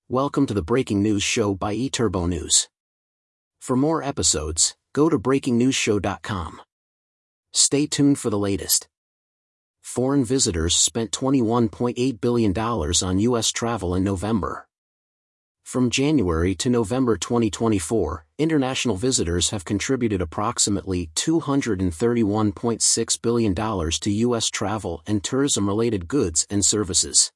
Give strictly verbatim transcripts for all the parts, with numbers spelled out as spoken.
Welcome to the Breaking News Show by eTurbo News. For more episodes, go to breaking news show dot com. Stay tuned for the latest. Foreign visitors spent twenty-one point eight billion dollars on U S travel in November. From January to November twenty twenty-four, international visitors have contributed approximately two hundred thirty-one point six billion dollars to U S travel and tourism-related goods and services.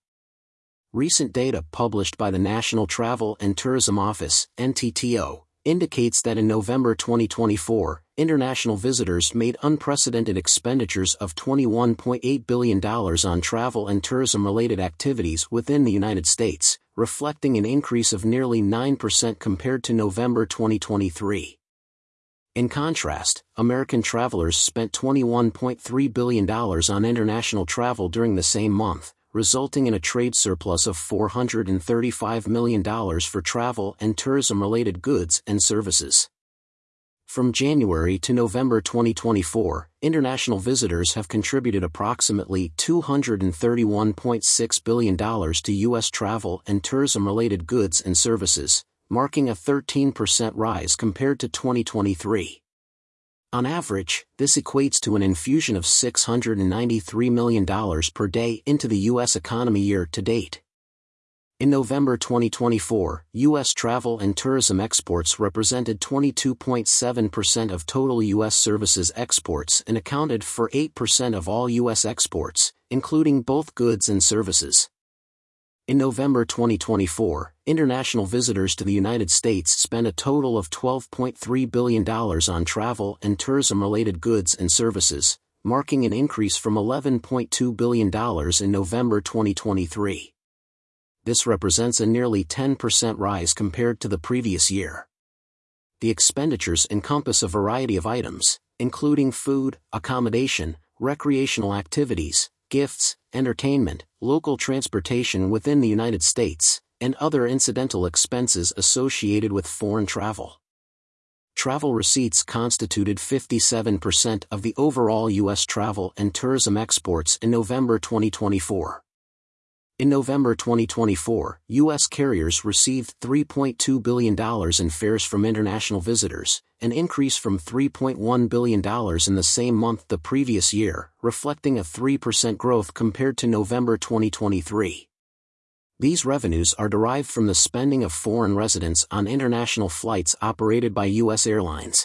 Recent data published by the National Travel and Tourism Office, N T T O, indicates that in November twenty twenty-four, international visitors made unprecedented expenditures of twenty-one point eight billion dollars on travel and tourism-related activities within the United States, reflecting an increase of nearly nine percent compared to November twenty twenty-three. In contrast, American travelers spent twenty-one point three billion dollars on international travel during the same month, resulting in a trade surplus of four hundred thirty-five million dollars for travel and tourism-related goods and services. From January to November twenty twenty-four, international visitors have contributed approximately two hundred thirty-one point six billion dollars to U S travel and tourism-related goods and services, marking a thirteen percent rise compared to twenty twenty-three. On average, this equates to an infusion of six hundred ninety-three million dollars per day into the U S economy year to date. In November twenty twenty-four, U S travel and tourism exports represented twenty-two point seven percent of total U S services exports and accounted for eight percent of all U S exports, including both goods and services. In November twenty twenty-four, international visitors to the United States spent a total of twelve point three billion dollars on travel and tourism-related goods and services, marking an increase from eleven point two billion dollars in November twenty twenty-three. This represents a nearly ten percent rise compared to the previous year. The expenditures encompass a variety of items, including food, accommodation, recreational activities, gifts, entertainment, local transportation within the United States, and other incidental expenses associated with foreign travel. Travel receipts constituted fifty-seven percent of the overall U S travel and tourism exports in November twenty twenty-four. In November twenty twenty-four, U S carriers received three point two billion dollars in fares from international visitors, an increase from three point one billion dollars in the same month the previous year, reflecting a three percent growth compared to November twenty twenty-three. These revenues are derived from the spending of foreign residents on international flights operated by U S airlines.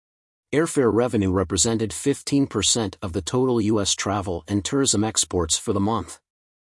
Airfare revenue represented fifteen percent of the total U S travel and tourism exports for the month.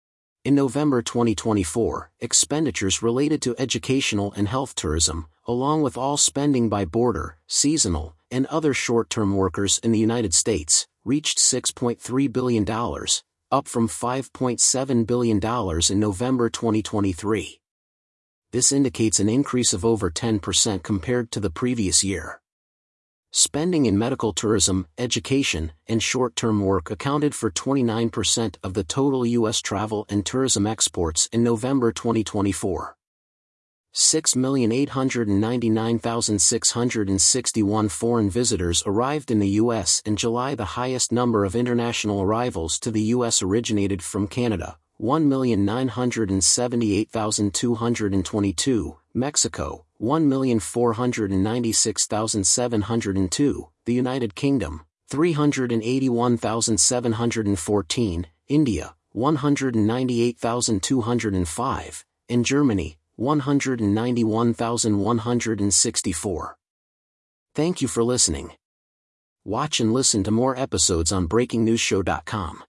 In November twenty twenty-four, expenditures related to educational and health tourism, along with all spending by border, seasonal, and other short-term workers in the United States, reached six point three billion dollars, up from five point seven billion dollars in November twenty twenty-three. This indicates an increase of over ten percent compared to the previous year. Spending in medical tourism, education, and short-term work accounted for twenty-nine percent of the total U S travel and tourism exports in November twenty twenty-four. six million eight hundred ninety-nine thousand six hundred sixty-one foreign visitors arrived in the U S in July. The highest number of international arrivals to the U S originated from Canada, one million nine hundred seventy-eight thousand two hundred twenty-two, Mexico, one million four hundred ninety-six thousand seven hundred two, the United Kingdom, three hundred eighty-one thousand seven hundred fourteen, India, one hundred ninety-eight thousand two hundred five, and Germany, one hundred ninety-one thousand one hundred sixty-four. Thank you for listening. Watch and listen to more episodes on breaking news show dot com.